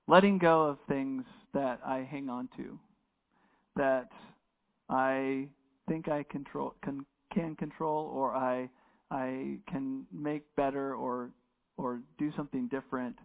letting go of things that I hang on to, that I think I can control, or I can make better, or do something different.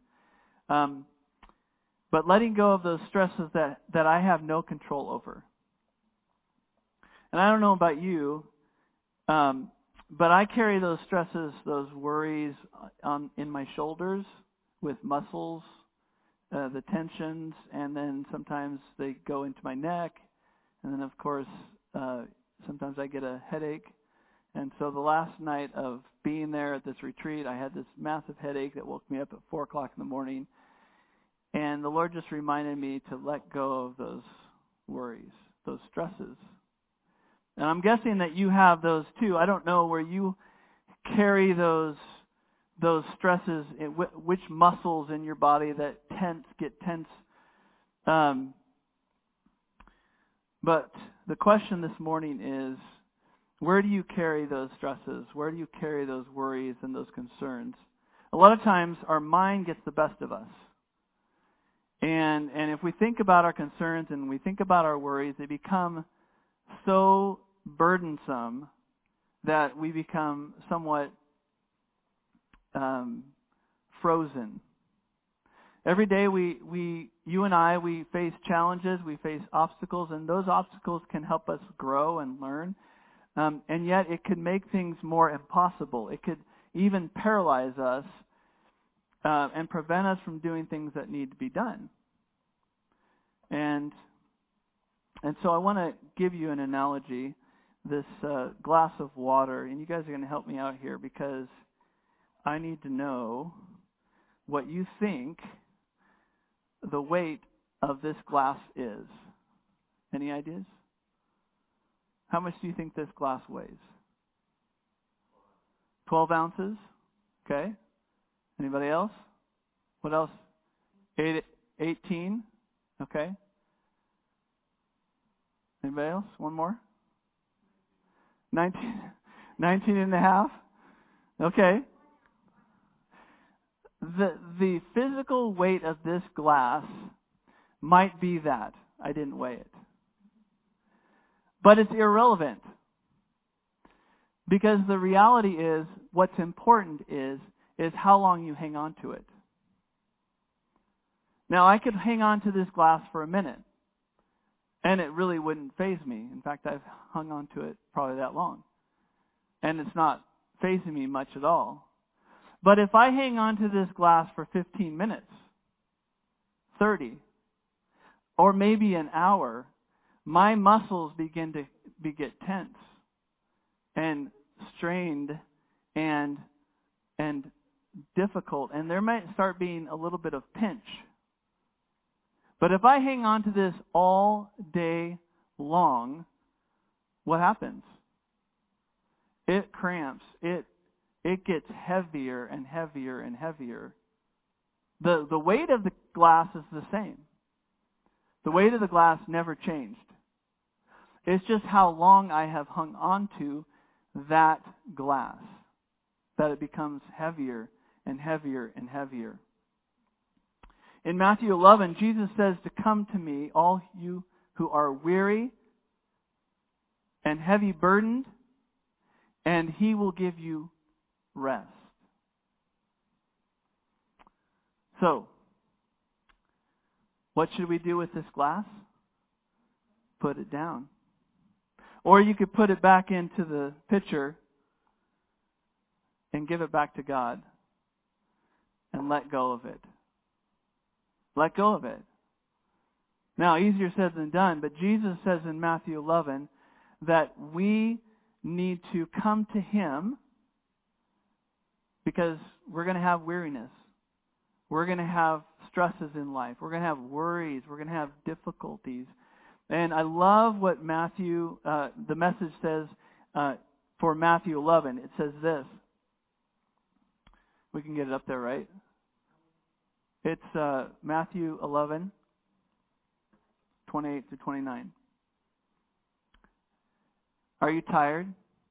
But letting go of those stresses that I have no control over. And I don't know about you, but I carry those stresses, those worries in my shoulders with muscles, the tensions, and then sometimes they go into my neck. And then, of course, sometimes I get a headache. And so the last night of being there at this retreat, I had this massive headache that woke me up at 4 o'clock in the morning. And the Lord just reminded me to let go of those worries, those stresses. And I'm guessing that you have those too. I don't know where you carry those stresses, which muscles in your body that get tense. But the question this morning is, where do you carry those stresses? Where do you carry those worries and those concerns? A lot of times our mind gets the best of us. And if we think about our concerns and we think about our worries, they become so burdensome that we become somewhat frozen. Every day you and I, we face challenges, we face obstacles, and those obstacles can help us grow and learn. And yet it could make things more impossible. It could even paralyze us and prevent us from doing things that need to be done. And so I want to give you an analogy, this glass of water, and you guys are going to help me out here because I need to know what you think the weight of this glass is. Any ideas? How much do you think this glass weighs? 12 ounces? Okay. Anybody else? What else? 18? Okay. Anybody else? One more? 19 and a half? Okay. The physical weight of this glass might be that. I didn't weigh it. But it's irrelevant. Because the reality is, what's important is how long you hang on to it. Now, I could hang on to this glass for a minute, and it really wouldn't faze me. In fact, I've hung on to it probably that long. And it's not fazing me much at all. But if I hang on to this glass for 15 minutes, 30, or maybe an hour, my muscles begin to get tense and strained and difficult, and there might start being a little bit of pinch. But if I hang on to this all day long, what happens? It cramps. It gets heavier and heavier and heavier. The weight of the glass is the same. The weight of the glass never changed. It's just how long I have hung on to that glass that it becomes heavier and heavier and heavier. In Matthew 11, Jesus says to come to me, all you who are weary and heavy burdened, and He will give you rest. So, what should we do with this glass? Put it down. Or you could put it back into the pitcher and give it back to God and let go of it. Let go of it. Now, easier said than done, but Jesus says in Matthew 11 that we need to come to Him because we're going to have weariness. We're going to have stresses in life. We're going to have worries. We're going to have difficulties. And I love what Matthew, the message says for Matthew 11. It says this. We can get it up there, right? It's Matthew 11, 28 to 29. Are you tired?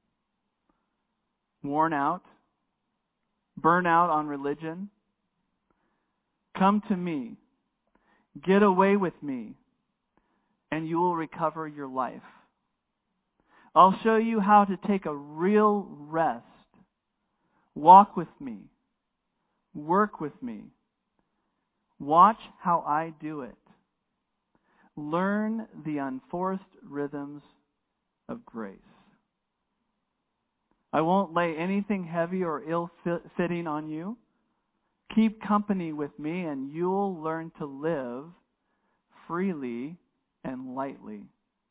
Worn out? Burn out on religion? Come to me, Get away with me, and you will recover your life. I'll show you how to take a real rest. Walk with me. Work with me. Watch how I do it. Learn the unforced rhythms of grace. I won't lay anything heavy or ill-fitting on you. Keep company with me, and you'll learn to live freely and lightly.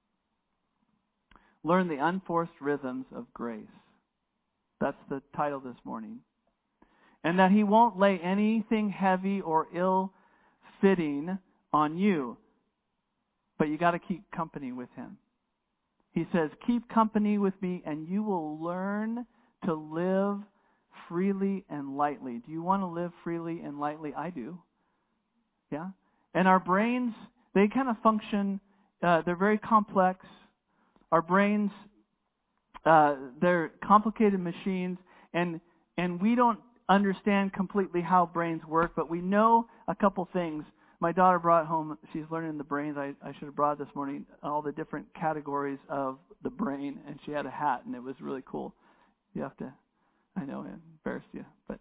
Learn the unforced rhythms of grace. That's the title this morning. And that He won't lay anything heavy or ill-fitting on you. But you got to keep company with Him. He says, keep company with me, and you will learn to live freely and lightly. Do you want to live freely and lightly? I do. Yeah? And our brains, they kind of function, they're very complex. Our brains, they're complicated machines, and we don't understand completely how brains work, but we know a couple things. My daughter brought home, she's learning the brains. I should have brought this morning all the different categories of the brain, and she had a hat, and it was really cool. You have to, I know I embarrassed you, but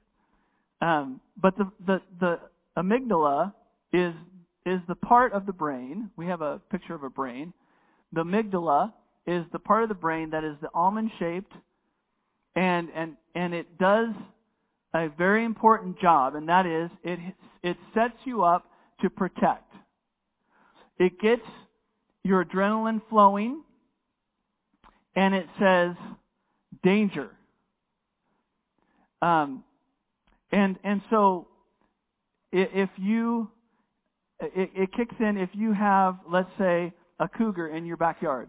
the amygdala is the part of the brain. We have a picture of a brain. The amygdala is the part of the brain that is the almond shaped, and it does a very important job, and that is it sets you up to protect. It gets your adrenaline flowing, and it says danger. And so if you it kicks in if you have, let's say, a cougar in your backyard.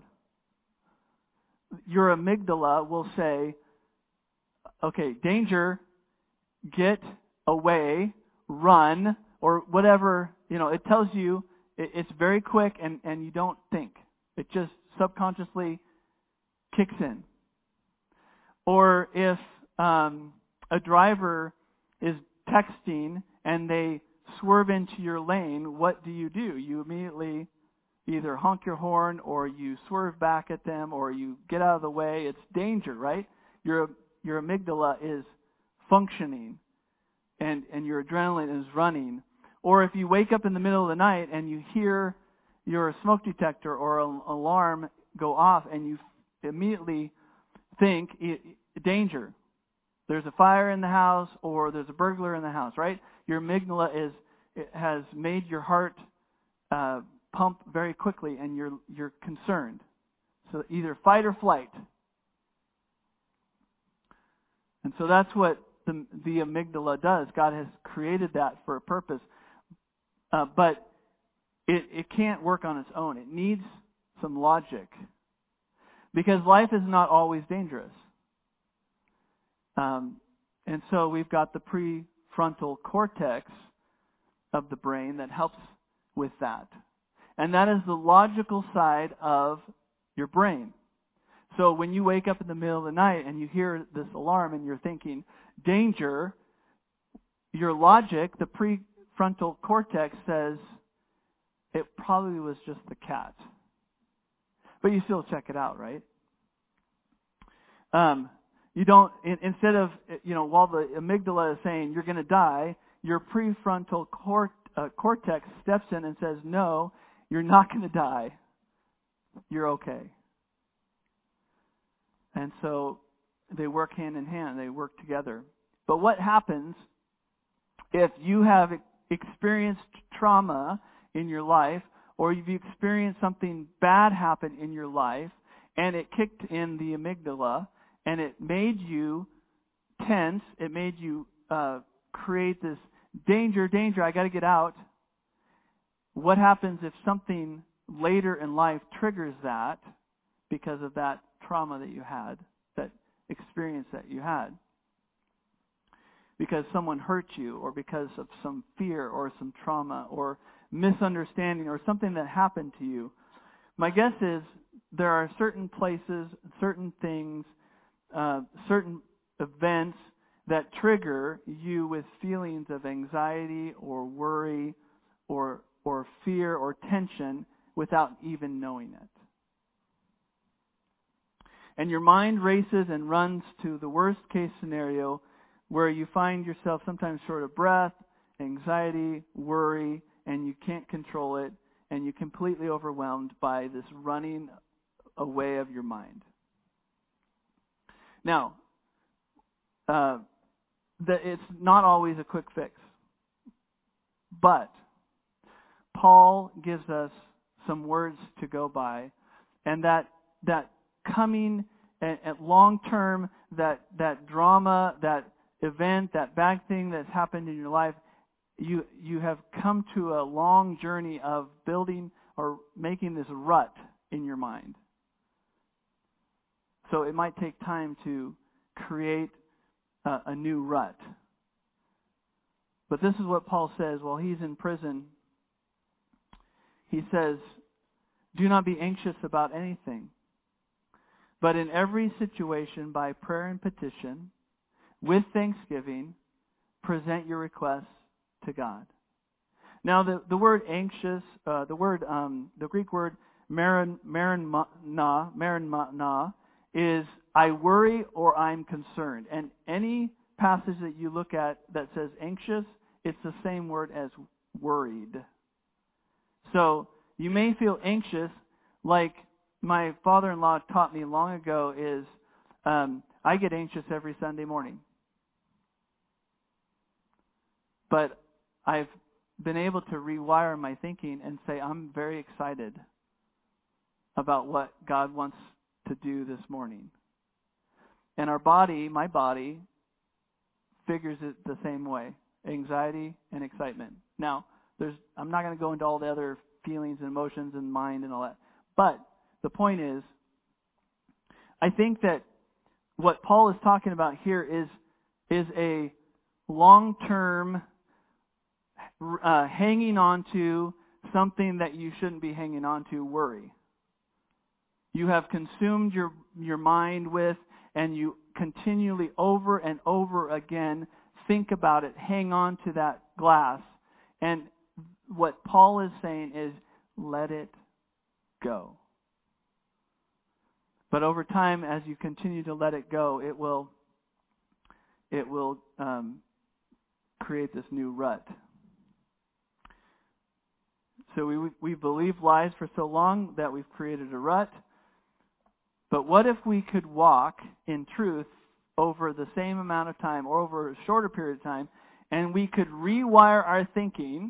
Your amygdala will say, okay, danger, get away, run, or whatever. It tells you, it's very quick, and you don't think. It just subconsciously kicks in. Or if a driver is texting and they swerve into your lane, what do? You immediately either honk your horn, or you swerve back at them, or you get out of the way. It's danger, right? Your amygdala is functioning, and your adrenaline is running. Or if you wake up in the middle of the night and you hear your smoke detector or an alarm go off, and you immediately think, danger. There's a fire in the house, or there's a burglar in the house, right? Your amygdala has made your heart pump very quickly, and you're concerned. So either fight or flight. And so that's what the amygdala does. God has created that for a purpose. But it can't work on its own. It needs some logic. Because life is not always dangerous. And so we've got the prefrontal cortex of the brain that helps with that. And that is the logical side of your brain. So when you wake up in the middle of the night and you hear this alarm and you're thinking, danger, your logic, the prefrontal cortex says, it probably was just the cat. But you still check it out, right? You don't, instead of, while the amygdala is saying you're going to die, your prefrontal cortex steps in and says, no, you're not going to die. You're okay. And so they work hand in hand. They work together. But what happens if you have experienced trauma in your life, or you've experienced something bad happen in your life, and it kicked in the amygdala, and it made you tense, it made you create this danger, I got to get out. What happens if something later in life triggers that because of that trauma that you had, that experience that you had? Because someone hurt you, or because of some fear or some trauma or misunderstanding or something that happened to you. My guess is there are certain places, certain things, certain events that trigger you with feelings of anxiety or worry or fear or tension without even knowing it. And your mind races and runs to the worst case scenario where you find yourself sometimes short of breath, anxiety, worry, and you can't control it, and you're completely overwhelmed by this running away of your mind. Now, it's not always a quick fix. But Paul gives us some words to go by, and that coming at long term, that drama, that event, that bad thing that's happened in your life, you have come to a long journey of building or making this rut in your mind. So it might take time to create a new rut. But this is what Paul says while he's in prison. He says, "Do not be anxious about anything, but in every situation, by prayer and petition, with thanksgiving, present your requests to God." Now, the word anxious, the Greek word maranma, is I worry or I'm concerned. And any passage that you look at that says anxious, it's the same word as worried. So you may feel anxious, like my father-in-law taught me long ago, is I get anxious every Sunday morning. But I've been able to rewire my thinking and say I'm very excited about what God wants to do this morning. And my body, figures it the same way. Anxiety and excitement. Now, I'm not going to go into all the other feelings and emotions and mind and all that. But the point is, I think that what Paul is talking about here is a long-term hanging on to something that you shouldn't be hanging on to, worry. You have consumed your mind with, and you continually over and over again think about it, hang on to that glass. And what Paul is saying is, let it go. But over time, as you continue to let it go, it will create this new rut. So we believe lies for so long that we've created a rut. But what if we could walk in truth over the same amount of time or over a shorter period of time, and we could rewire our thinking,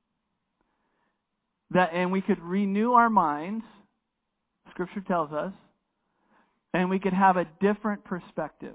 and we could renew our minds, Scripture tells us, and we could have a different perspective.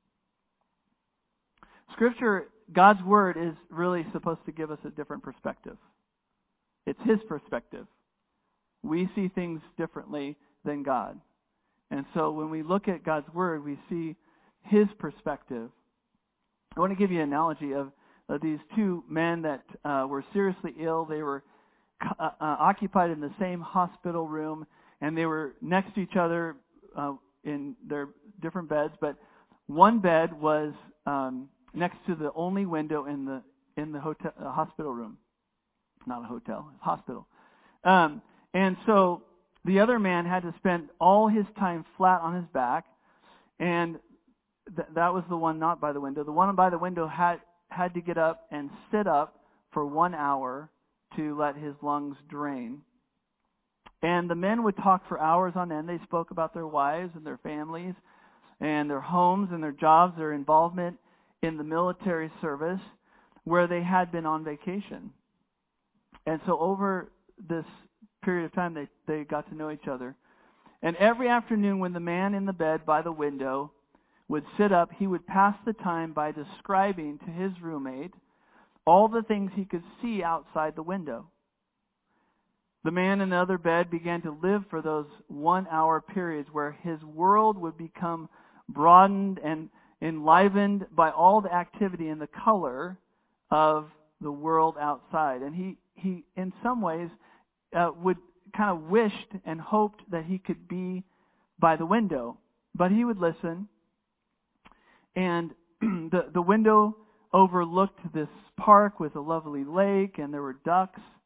Scripture, God's Word, is really supposed to give us a different perspective. It's His perspective. We see things differently than God. And so when we look at God's Word, we see His perspective. I want to give you an analogy of these two men that were seriously ill. They were occupied in the same hospital room, and they were next to each other in their different beds. But one bed was next to the only window in the hospital room. Not a hotel, a hospital. And so the other man had to spend all his time flat on his back, and that was the one not by the window. The one by the window had to get up and sit up for 1 hour to let his lungs drain. And the men would talk for hours on end. They spoke about their wives and their families and their homes and their jobs, their involvement in the military service where they had been on vacation. And so over this period of time, they got to know each other. And every afternoon when the man in the bed by the window would sit up, he would pass the time by describing to his roommate all the things he could see outside the window. The man in the other bed began to live for those 1 hour periods where his world would become broadened and enlivened by all the activity and the color of the world outside. And he in some ways would kind of wished and hoped that he could be by the window. But he would listen, and the window overlooked this park with a lovely lake, and there were ducks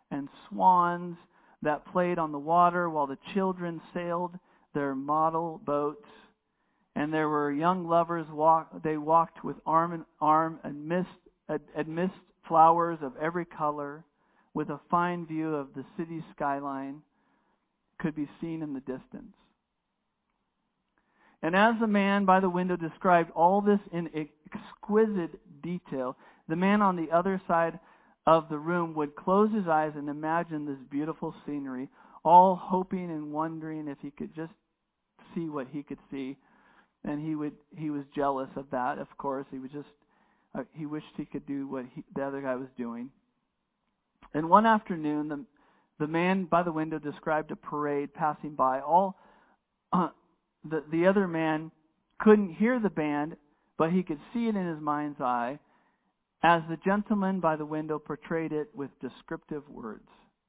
and swans that played on the water while the children sailed their model boats. And there were young lovers, they walked with arm in arm amidst flowers of every color, with a fine view of the city skyline could be seen in the distance. And as the man by the window described all this in exquisite detail, the man on the other side of the room would close his eyes and imagine this beautiful scenery, all hoping and wondering if he could just see what he could see. And he was jealous of that, of course. He wished he could do what the other guy was doing. And one afternoon, the man by the window described a parade passing by. The other man couldn't hear the band, but he could see it in his mind's eye as the gentleman by the window portrayed it with descriptive words.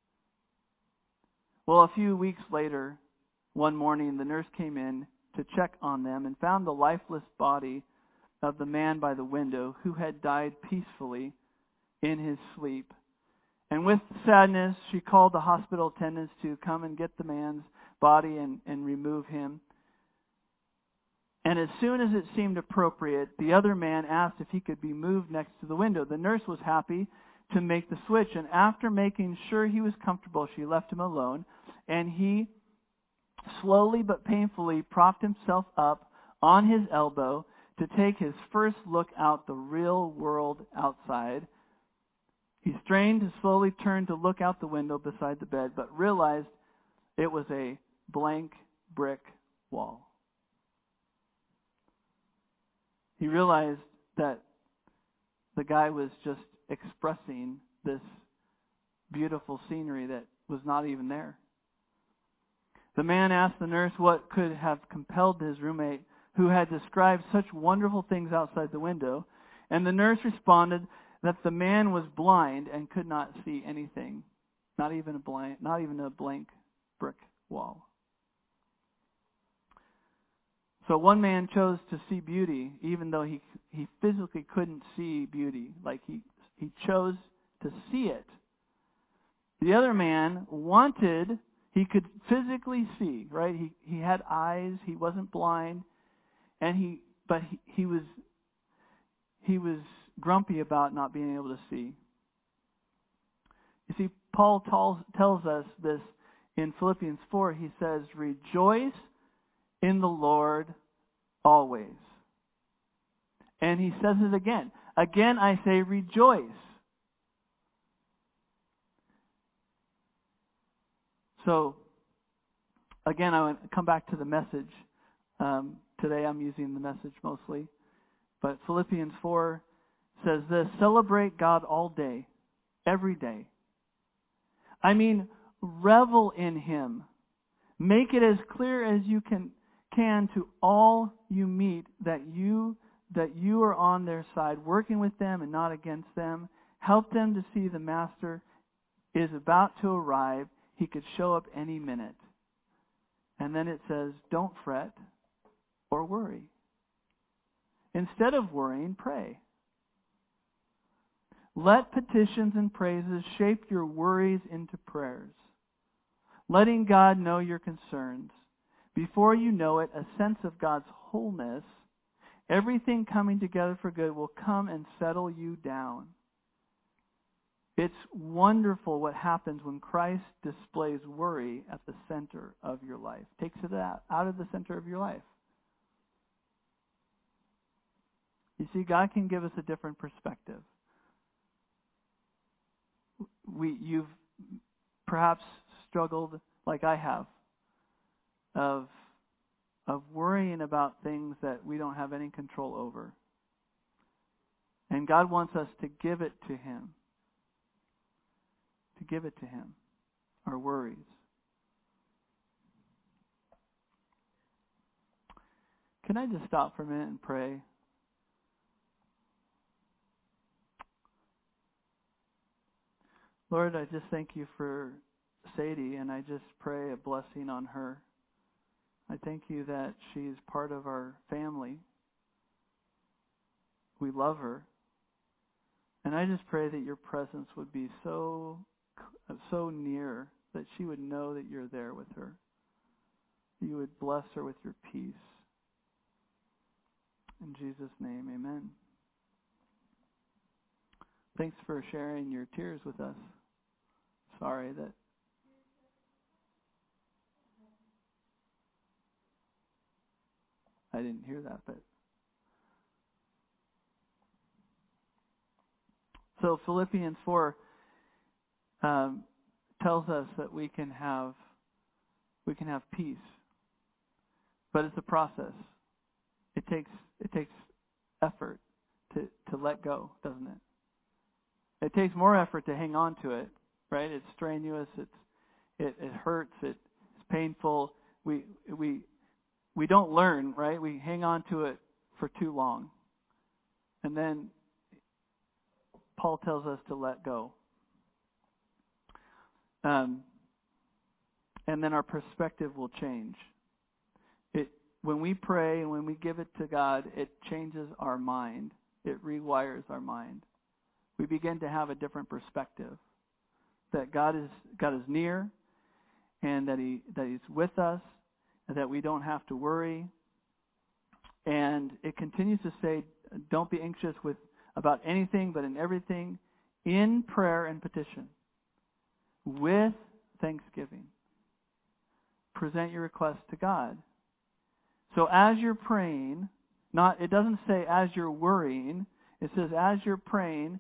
Well, a few weeks later, one morning, the nurse came in to check on them and found the lifeless body of the man by the window who had died peacefully in his sleep. And with sadness, she called the hospital attendants to come and get the man's body and remove him. And as soon as it seemed appropriate, the other man asked if he could be moved next to the window. The nurse was happy to make the switch, and after making sure he was comfortable, she left him alone, and he slowly but painfully propped himself up on his elbow to take his first look out the real world outside. He strained to slowly turn to look out the window beside the bed, but realized it was a blank brick wall. He realized that the guy was just expressing this beautiful scenery that was not even there. The man asked the nurse what could have compelled his roommate, who had described such wonderful things outside the window, and the nurse responded that the man was blind and could not see anything, not even a blank brick wall. So one man chose to see beauty, even though he physically couldn't see beauty. Like he chose to see it. The other man he could physically see, right? He had eyes, he wasn't blind, but he was grumpy about not being able to see. You see, Paul tells us this in Philippians 4. He says, "Rejoice in the Lord always." And he says it again. Again, I say rejoice. So, again, I want to come back to the message. Today I'm using the message mostly. But Philippians 4 says this: celebrate God all day, every day. I mean, revel in Him. Make it as clear as you can to all you meet that you are on their side, working with them and not against them. Help them to see the Master is about to arrive. He could show up any minute. And then it says, don't fret or worry. Instead of worrying, pray. Let petitions and praises shape your worries into prayers, letting God know your concerns. Before you know it, a sense of God's wholeness, everything coming together for good, will come and settle you down. It's wonderful what happens when Christ displays worry at the center of your life, takes it out of the center of your life. You see, God can give us a different perspective. You've perhaps struggled, like I have, of worrying about things that we don't have any control over. And God wants us to give it to Him. To give it to Him, our worries. Can I just stop for a minute and pray? Lord, I just thank you for Sadie, and I just pray a blessing on her. I thank you that she's part of our family. We love her. And I just pray that your presence would be so so near, that she would know that you're there with her. You would bless her with your peace. In Jesus' name, amen. Thanks for sharing your tears with us. Sorry that I didn't hear that, but so Philippians 4 tells us that we can have peace, but it's a process. It takes effort to let go, doesn't it? It takes more effort to hang on to it, right? It's strenuous. It hurts. It's painful. We don't learn, right? We hang on to it for too long, and then Paul tells us to let go. And then our perspective will change. When we pray and when we give it to God, it changes our mind. It rewires our mind. We begin to have a different perspective. That God is near, and that He's with us, and that we don't have to worry. And it continues to say, don't be anxious about anything, but in everything, in prayer and petition, with thanksgiving, present your request to God. So as you're praying, it doesn't say as you're worrying, it says as you're praying,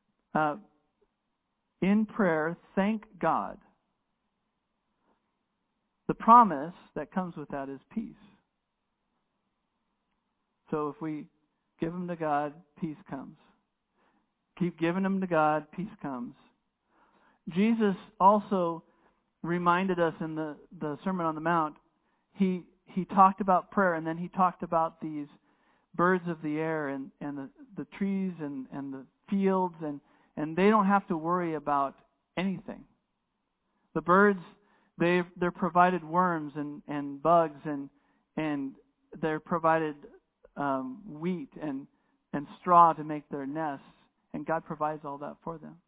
in prayer, thank God. The promise that comes with that is peace. So if we give them to God, peace comes. Keep giving them to God, peace comes. Jesus also reminded us in the Sermon on the Mount, he talked about prayer, and then he talked about these birds of the air and the trees and the fields, and they don't have to worry about anything. The birds, they're provided worms and bugs, and they're provided wheat and straw to make their nests, and God provides all that for them.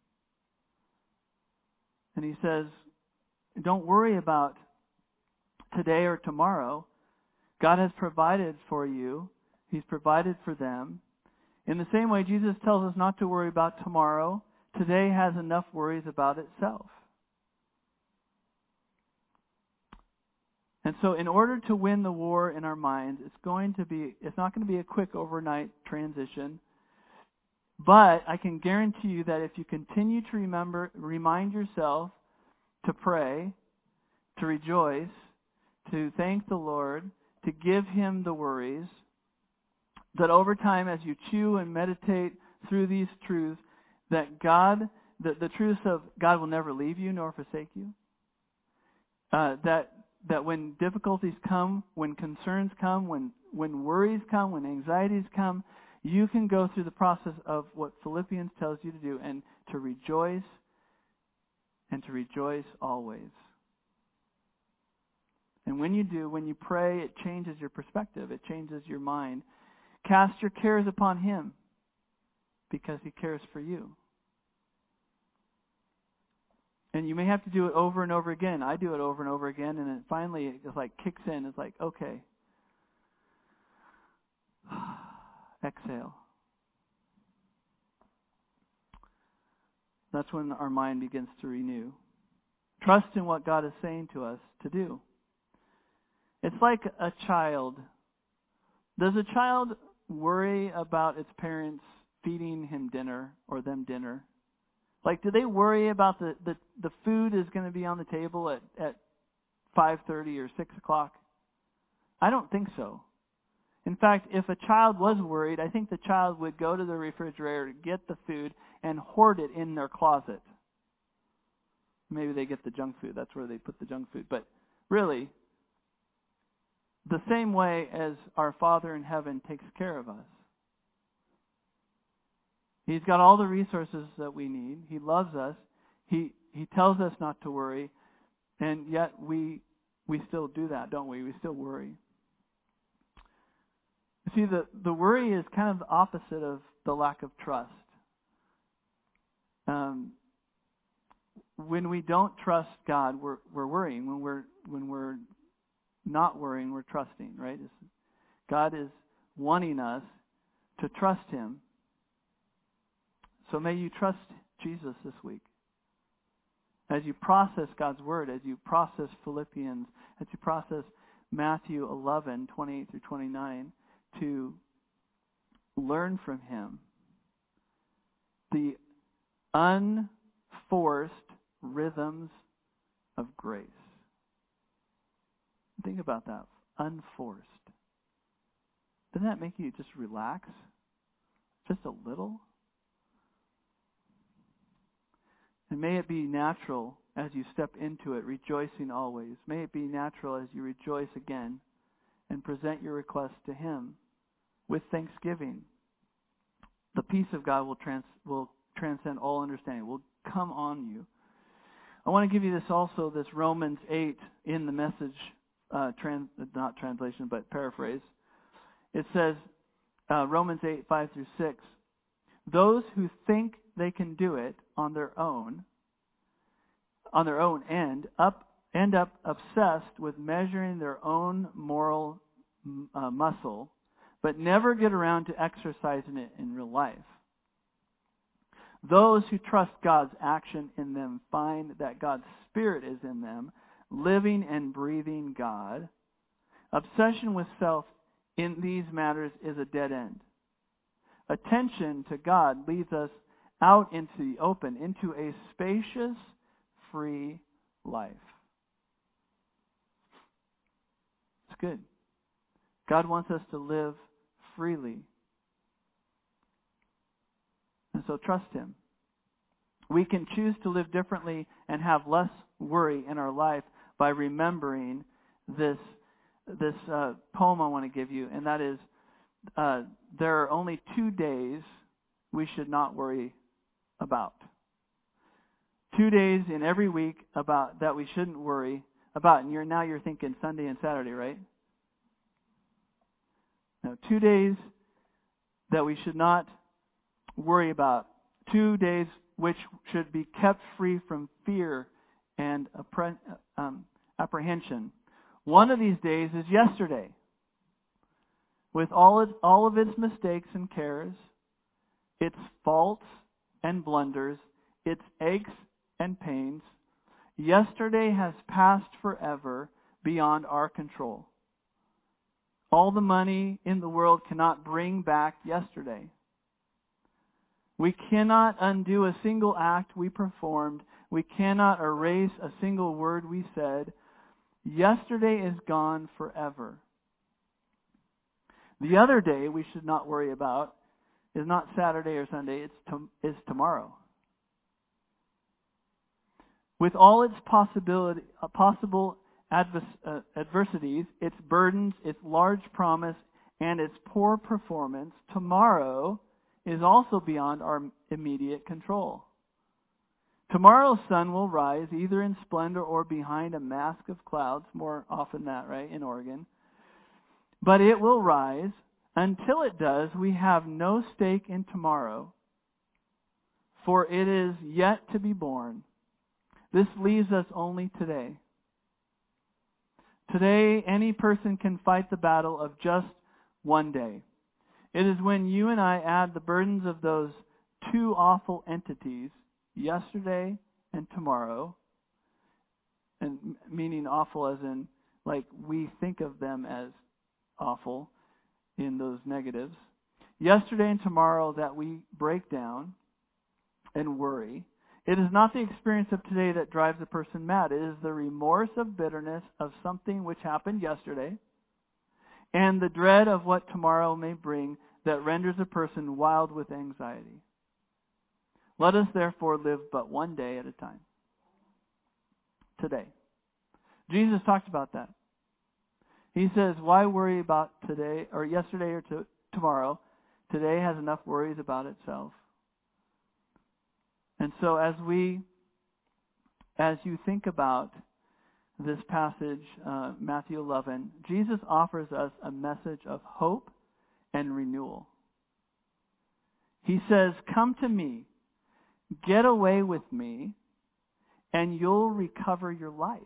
And he says, don't worry about today or tomorrow. God has provided for you. He's provided for them. In the same way, Jesus tells us not to worry about tomorrow. Today has enough worries about itself. And so in order to win the war in our minds, it's not going to be a quick overnight transition. But I can guarantee you that if you continue to remind yourself to pray, to rejoice, to thank the Lord, to give Him the worries, that over time as you chew and meditate through these truths, that the truths of God will never leave you nor forsake you, that when difficulties come, when concerns come, when worries come, when anxieties come, you can go through the process of what Philippians tells you to do, and to rejoice always. And when you do, when you pray, it changes your perspective. It changes your mind. Cast your cares upon Him because He cares for you. And you may have to do it over and over again. I do it over and over again, and then finally it just like kicks in. It's like, okay. Exhale. That's when our mind begins to renew. Trust in what God is saying to us to do. It's like a child. Does a child worry about its parents feeding him dinner or them dinner? Like, do they worry about the food is going to be on the table at 5:30 or 6 o'clock? I don't think so. In fact, if a child was worried, I think the child would go to the refrigerator, get the food, and hoard it in their closet. Maybe they get the junk food. That's where they put the junk food. But really, the same way as our Father in heaven takes care of us. He's got all the resources that we need. He loves us. He tells us not to worry. And yet we still do that, don't we? We still worry. You see, the worry is kind of the opposite of the lack of trust. when we don't trust God, we're worrying. When we're not worrying, we're trusting, right? God is wanting us to trust Him. So may you trust Jesus this week. As you process God's Word, as you process Philippians, as you process Matthew 11, 28 through 29, to learn from Him the unforced rhythms of grace. Think about that. Unforced. Doesn't that make you just relax? Just a little? And may it be natural as you step into it, rejoicing always. May it be natural as you rejoice again and present your request to Him with thanksgiving. The peace of God will transcend all understanding, will come on you. I want to give you this Romans 8 in the Message, not translation, but paraphrase. It says, Romans 8, 5 through 6, those who think they can do it on their own end up obsessed with measuring their own moral muscle, but never get around to exercising it in real life. Those who trust God's action in them find that God's Spirit is in them, living and breathing God. Obsession with self in these matters is a dead end. Attention to God leads us out into the open, into a spacious, free life. It's good. God wants us to live freely. And so trust Him. We can choose to live differently and have less worry in our life by remembering this poem I want to give you, and that is, there are only 2 days we should not worry about. 2 days in every week about that we shouldn't worry about. And you're thinking Sunday and Saturday, right? No, 2 days that we should not worry about. 2 days which should be kept free from fear and apprehension. One of these days is yesterday, with all of its mistakes and cares, its faults and blunders, its aches and pains. Yesterday has passed forever beyond our control. All the money in the world cannot bring back yesterday. We cannot undo a single act we performed. We cannot erase a single word we said. Yesterday is gone forever. The other day we should not worry about is not Saturday or Sunday, it's tomorrow. With all its possible adversities, its burdens, its large promise, and its poor performance, tomorrow is also beyond our immediate control. Tomorrow's sun will rise either in splendor or behind a mask of clouds, more often that, right, in Oregon. But it will rise. Until it does, we have no stake in tomorrow, for it is yet to be born. This leaves us only today. Today, any person can fight the battle of just one day. It is when you and I add the burdens of those two awful entities, yesterday and tomorrow, and meaning awful as in, like, we think of them as awful in those negatives. Yesterday and tomorrow that we break down and worry. It is not the experience of today that drives a person mad. It is the remorse of bitterness of something which happened yesterday and the dread of what tomorrow may bring that renders a person wild with anxiety. Let us therefore live but one day at a time. Today. Jesus talked about that. He says, why worry about today or yesterday or tomorrow? Today has enough worries about itself. And so as you think about this passage, Matthew 11, Jesus offers us a message of hope and renewal. He says, come to me, get away with me, and you'll recover your life.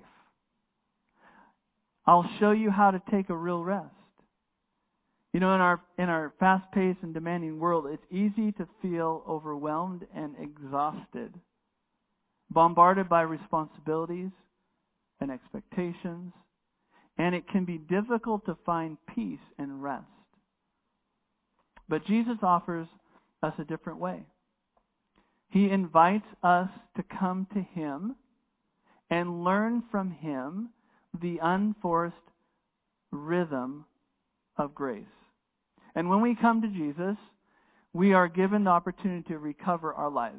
I'll show you how to take a real rest. You know, in our fast-paced and demanding world, it's easy to feel overwhelmed and exhausted, bombarded by responsibilities and expectations, and it can be difficult to find peace and rest. But Jesus offers us a different way. He invites us to come to Him and learn from Him the unforced rhythm of grace. And when we come to Jesus, we are given the opportunity to recover our lives.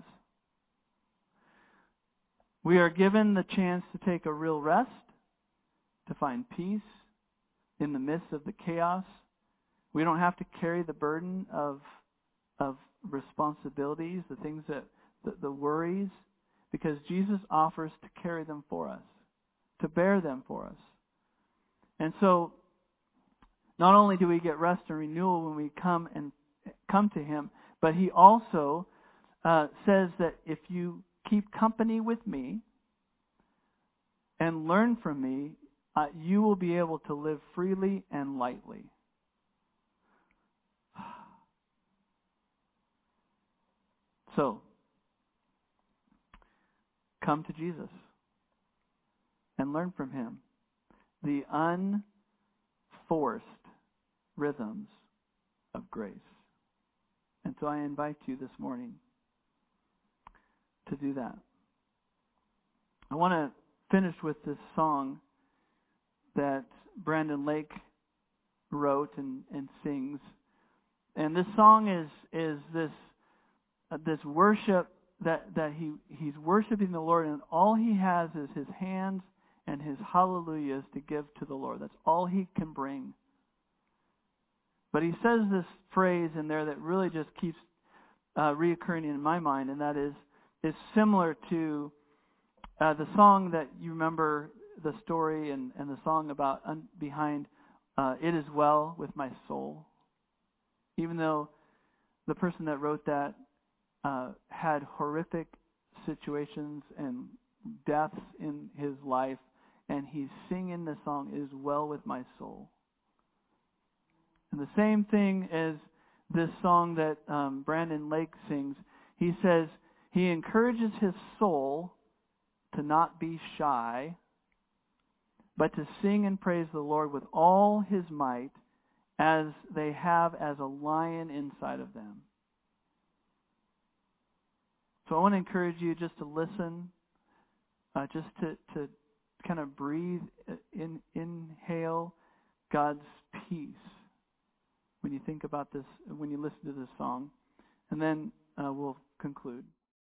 We are given the chance to take a real rest, to find peace in the midst of the chaos. We don't have to carry the burden of responsibilities, the things that the worries, because Jesus offers to carry them for us, to bear them for us. And so, not only do we get rest and renewal when we come to Him, but He also says that if you keep company with me and learn from me, you will be able to live freely and lightly. So, come to Jesus and learn from Him the unforced rhythms of grace. And so I invite you this morning to do that. I want to finish with this song that Brandon Lake wrote and sings. And this song is this worship that he's worshiping the Lord, and all he has is his hands and his hallelujahs to give to the Lord. That's all he can bring. But he says this phrase in there that really just keeps reoccurring in my mind, and that is similar to the song that you remember, the story and the song about behind It Is Well With My Soul. Even though the person that wrote that had horrific situations and deaths in his life, and he's singing the song, It Is Well With My Soul. And the same thing as this song that Brandon Lake sings, he says he encourages his soul to not be shy, but to sing and praise the Lord with all his might, as they have as a lion inside of them. So I want to encourage you just to listen, just to kind of breathe, inhale God's peace when you think about this, when you listen to this song. And then we'll conclude.